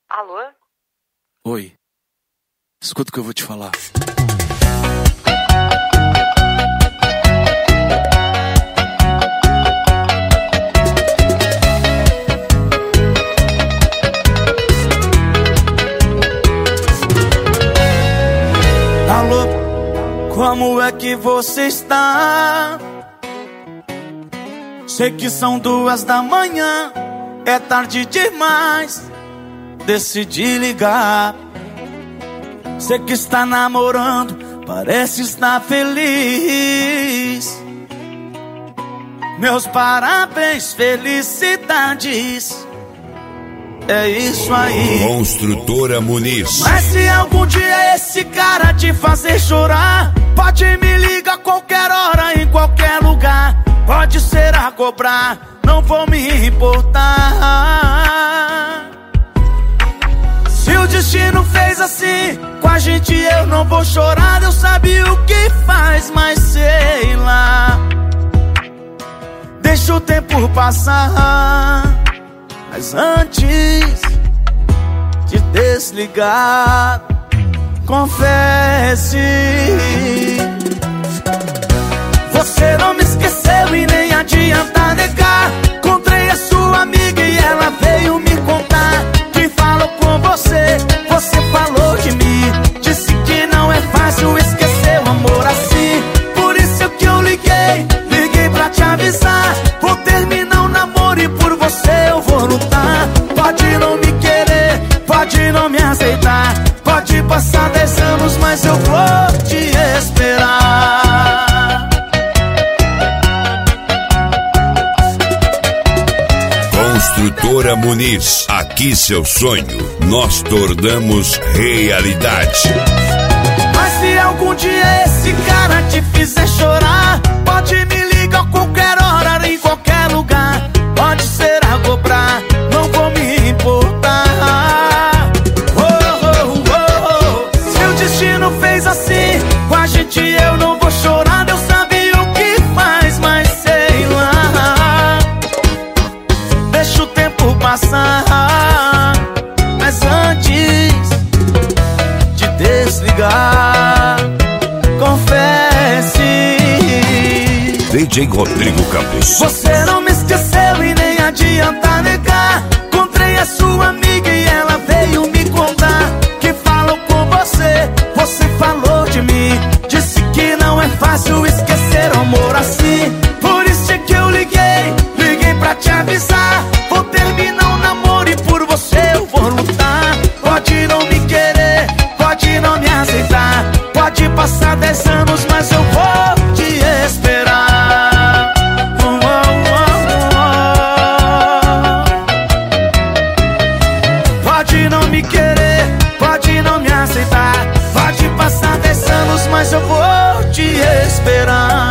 Alô? Oi. Escuta o que eu vou te falar. Alô, como é que você está? Sei que são 2 da manhã, é tarde demais. Decidi ligar. Sei que está namorando, parece estar feliz. Meus parabéns, felicidades. É isso aí. Construtora Muniz. Mas se algum dia esse cara te fazer chorar, pode me ligar a qualquer hora, em qualquer lugar. Pode ser a cobrar, não vou me importar. Se o destino fez assim com a gente, eu não vou chorar. Deus sabe o que faz, mas sei lá. Deixa o tempo passar. Mas antes de desligar, confesse: você não me esqueceu e nem adianta negar. Encontrei a sua amiga e ela veio me contar que falou com você, você falou de mim. Disse que não é fácil esquecer o amor assim. Por isso que eu liguei pra te avisar. Vou terminar o namoro e por você eu vou lutar. Pode não me querer, pode não me aceitar, pode passar 10 anos, mas eu vou te esperar. Construtora Muniz, aqui seu sonho, nós tornamos realidade. Mas se algum dia esse cara te fizer chorar, pode me ligar a qualquer hora, em qualquer lugar. Pode ser a cobrar, não vou me importar. Se o destino fez assim com a gente, eu não vou chorar. Deus sabe o que faz, mas sei lá. Deixa o tempo passar. Mas antes de desligar, confesse: DJ Rodrigo Campos. você não me esqueceu e nem adianta negar. Encontrei a sua amiga e ela veio me contar que falou com você, você falou de mim. Disse que não é fácil esquecer o amor assim. Por isso é que eu liguei pra te avisar. Vou terminar o namoro e por você eu vou lutar. Pode não me querer, pode não me aceitar, pode passar 10 anos, mas eu vou te esperar. Pode não me querer, pode não me aceitar, pode passar 10 anos, mas eu vou te esperar.